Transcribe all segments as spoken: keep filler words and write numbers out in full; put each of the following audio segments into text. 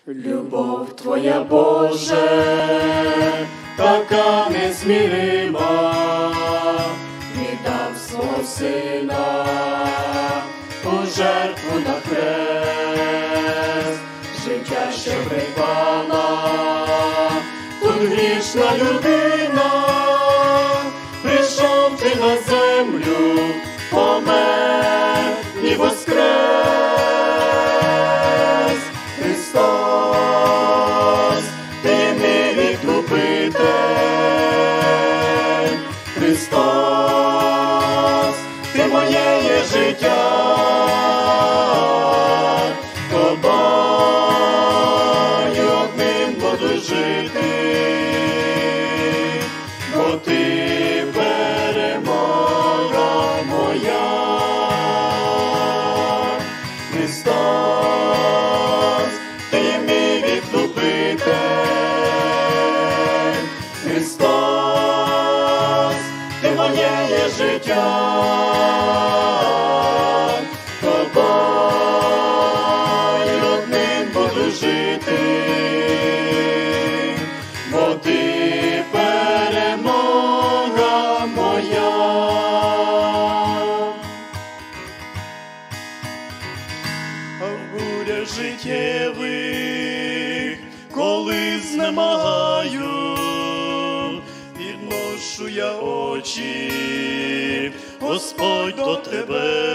Любов Твоя, Боже, така незмірима, віддав свого Сина у жертву на хрест, життя ще припала, тут грішна людина, прийшов Ти на землю, помер і воскрес. Христос, Ти є мій відкупитель, Христос, Ти моє є життя, Тобою одним буду жити, бо Ти перемога моя. Христос, Ти є мій відкупитель, Христос, Ти моє є життя, Тобою одним буду жити, бо Ти перемога моя. А в бурях життєвих, коли знемагаю, підношу я очі, Господь, до Тебе,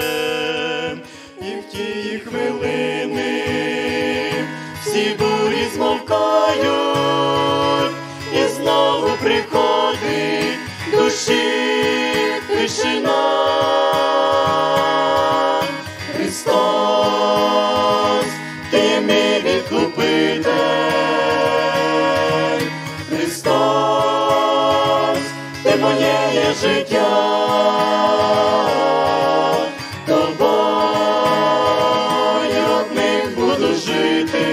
і в тії хвилини всі бурі змовкають, і знову приходить душі тишина. Христос, Ти є мій відкупитель, Христос, Ти моє є життя, Тобою одним буду жити,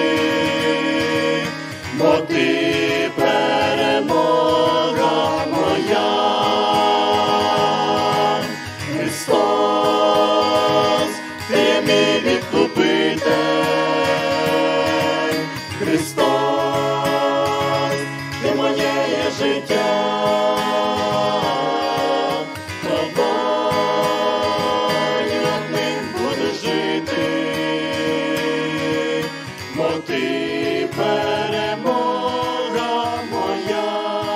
бо Ти перемога моя. Христос, Ти є мій відкупитель, Христос, Ти моє є життя, Тобою одним буду жити, бо Ти перемога моя.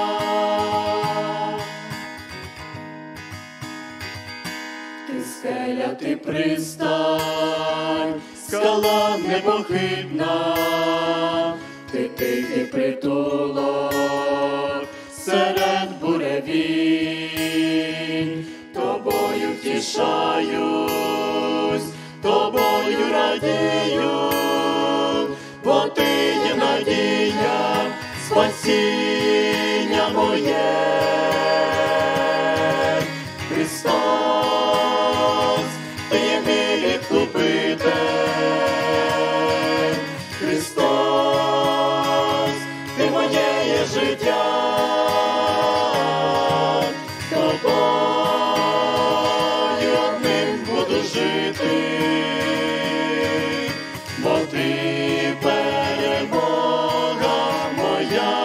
Ти скеля, Ти пристань, скала непохитна, Ти тихий притулок серед буревій. Тобою втішаюсь, Тобою радію, бо Ти є надія, спасіння моє. Христос, Ти є мій відкупитель, Христос, Ти моє є життя, Тобою одним буду жити, бо Ти перемога моя.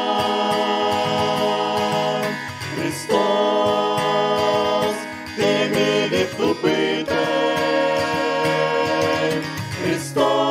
Христос, Ти є мій відкупитель, Христос,